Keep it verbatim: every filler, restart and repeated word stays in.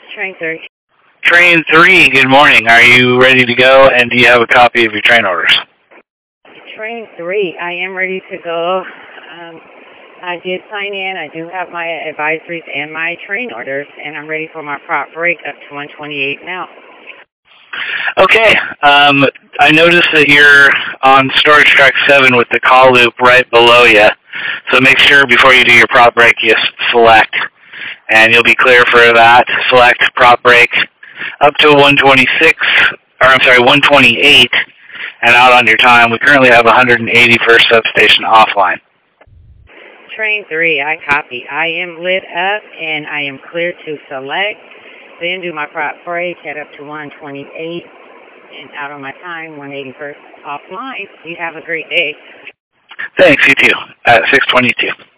Train three. Train three, good morning. Are you ready to go, and do you have a copy of your train orders? Train three, I am ready to go. Um, I did sign in. I do have my advisories and my train orders, and I'm ready for my prop break up to one twenty-eight now. Okay. Um, I noticed that you're on storage track seven with the call loop right below you. So make sure before you do your prop break, you select, and you'll be clear for that. Select prop break up to one twenty-six, or I'm sorry, one twenty-eight, and out on your time. We currently have one hundred eighty-first substation offline. Train three, I copy. I am lit up, and I am clear to select. Then do my prop break, head up to one twenty-eight, and out on my time, one eighty-first offline. You have a great day. Thanks, you too, at six twenty-two.